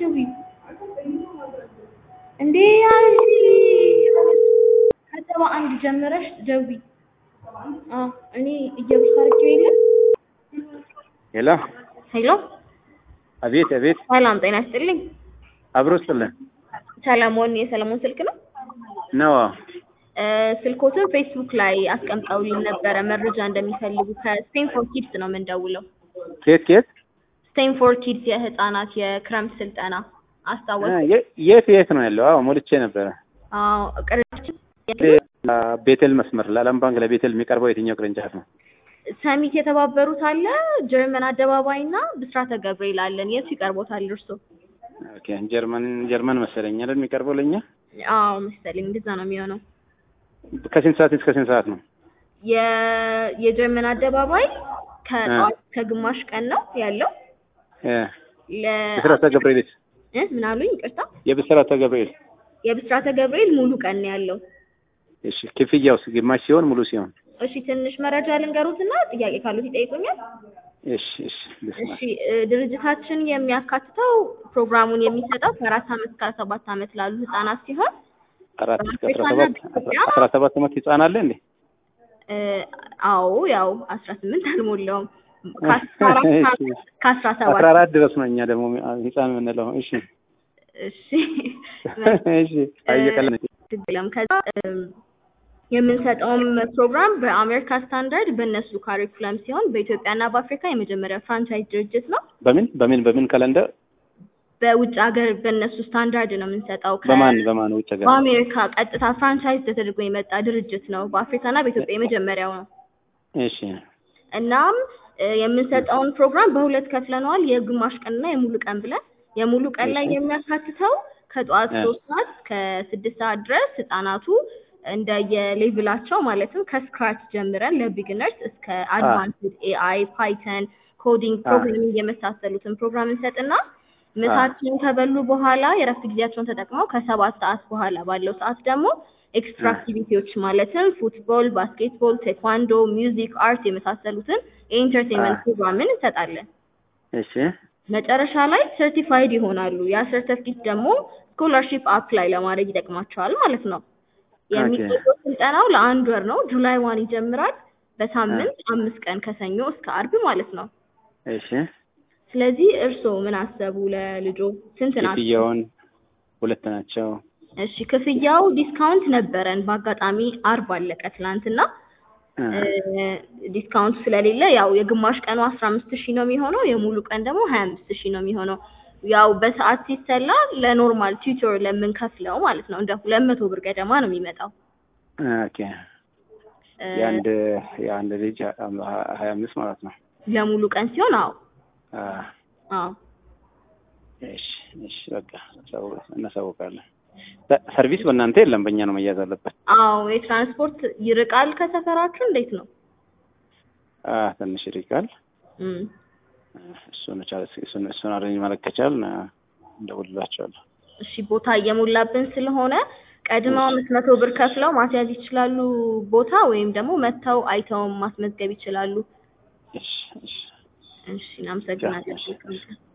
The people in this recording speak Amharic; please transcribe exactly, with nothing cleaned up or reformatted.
ደዊ እንዴ አንቺ ከሰባ አንድ ጀምረሽ ደዊ አዎ እኔ እየብሳርኩ የለም ሄሎ ሄሎ አቤት አቤት ሰላም ጤና ይስጥልኝ አብሮስልኝ ሰላሞን የሰለሞን ስልክ ነው ነው ስልኮትን ፌስቡክ ላይ አስቀምጠውልን ነበር መረጃ እንደሚፈልጉ ከስቴንፎርድ ኪድስ ነው የምንደውለው ኬት ኬት ስቴንፎርድ ኪድስ የህፃናት የክረምት ስልጠና አስታወስ የት የት ነው ያለው አዎ ሞልቼ ነበር አዎ ቅርንጫፍ ቤቴል መስመር ለዓለም ባንክ ለቤቴል የሚቀርበው የትኛው ቅርንጫፍ ነው ሰሚት የተባበሩት አለ ጀርመን አደባባይና ብስራተ ገብርኤል አለን የት ይቀርቦታል እርሶ ኦኬ ጀርመን ጀርመን መሰለኝ አይደል የሚቀርበው ለኛ አዎ መሰለኝ እንደዛ ነው የሚሆነው ከስንት ሰዓት እስከ ስንት ሰዓት ነው የ የጀርመን አደባባይ ከጧት ከግማሽ ቀን ነው ያለው እ ብስራተ ገብርኤል እ ምን አሉኝ ይቅርታ የብስራተ ገብርኤል የብስራተ ገብርኤል ሙሉ ቀን ነው ያለው እሺ ክፍያውስ ግማሽ ሲሆን ሙሉ ሲሆን እሺ ትንሽ መረጃ ልንገሩትና ጥያቄ ካሉት ይጠይቁኛል እሺ እሺ እሺ ድርጅታችን የሚያካትተው ፕሮግራሙን የሚሰጠው ከአራት ዓመት እስከ ሰባት ዓመት ላሉ ህፃናት ሲሆን አራት እስከ አስራ ሰባት አስራ ሰባት ዓመት ህፃን አለ እንዴ አዎ ያው አስራ ስምንት አልሞላውም ከአስራ ሰባት አስራ አራት ድረስ ነው እኛ ደግሞ ህፃን የምንለው እሺ እሺ እሺ አይቀለም ትግለም ከዛ የምንሰጠውም ፕሮግራም በአሜሪካ ስታንዳርድ በእነሱ ካሪኩለም ሲሆን በኢትዮጵያና በአፍሪካ የመጀመሪያ ፍራንቻይዝ ድርጅት ነው በምን በምን በምን ካላንደር በውጭ ሀገር በእነሱ ስታንዳርድ ነው የምንሰጠው በማን በማን ውጭ ሀገር በአሜሪካ ቀጥታ ፍራንቻይዝ ተደርጎ የመጣ ድርጅት ነው በአፍሪካና በኢትዮጵያ የመጀመሪያው ነው እሺ እናም የምንሰጠውን ፕሮግራም በሁለት ከፍለነዋል የግማሽ ቀንና የሙሉ ቀን ብለን የሙሉ ቀን ላይ የሚያካትተው ከጧት ሶስት ሰዓት ከስድስት ሰዓት ድረስ ህፃናቱ እንደ የሌቭላቸው ማለትም ከስክራች ጀምረን ለቢግነርስ እስከ አድቫንስድ ኤአይ ፓይተን ኮዲንግ ፕሮግራሚንግ የመሳሰሉትን ፕሮግራም እንሰጥና ምሳቸውን ከበሉ በኋላ የረፍት ጊዜያቸውን ተጠቅመው ከሰባት ሰዓት በኋላ ባለው ሰዓት ደግሞ ኤክስትራ አክቲቪቲዎች ማለትም ፉትቦል ባስኬትቦል ቴኳንዶ ሚውዚክ አርት የመሳሰሉትን የኢንተርቴይንመንት ፕሮግራምን እንሰጣለን እሺ መጨረሻ ላይ ሰርቲፋይድ ይሆናሉ ያ ሰርቲፊኬት ደግሞ ስኮላርሺፕ አፕላይ ለማድረግ ይጠቅማቸዋል ማለት ነው የሚቆየው ስልጠናው ለአንድ ወር ነው ጁላይ ዋን ይጀምራል በሳምንት አምስት ቀን ከሰኞ እስከ አርብ ማለት ነው እሺ ስለዚህ እርሶ ምን አሰቡ ለልጆ ስንት ናቸው ክፍያውን ሁለት ናቸው እሺ ክፍያው ዲስካውንት ነበረን በአጋጣሚ አርብ አለቀ ትላንትና ዲስካውንት ስለሌለ ያው የግማሽ ቀኑ አስራ አምስት ሺህ ነው የሚሆነው የሙሉ ቀን ደግሞ ሀያ አምስት ሺህ ነው የሚሆነው ያው በሰዓት ሲሰላ ለኖርማል ቲዩተር ለምንከፍለው ማለት ነው እንደ ሁለት መቶ ብር ገደማ ነው የሚመጣው ኦኬ ያንድ ያንድ ልጅ ሀያ አምስት ማለት ነው ለሙሉ ቀን ሲሆን አዎ አዎ እሺ እሺ በቃ ሰው እናሳውቃለን ሰርቪስ በእናንተ የለም በእኛ ነው መያዝ አለበት አዎ የትራንስፖርት ይርቃል ከሰፈራችሁ እንዴት ነው አ ትንሽ ይርቃል እም እሱን ቻለስ እሱን እሱን አረኝ ማለከቻል እንደውልላችኋለሁ እሺ ቦታ እየሞላብን ስለሆነ ቀድመው አምስት መቶ ብር ከፍለው ማስያዝ ይችላሉ ቦታ ወይም ደግሞ መተው አይተው ማስመዝገብ ይችላሉ እሺ እሺ እሺ እናመሰግናለን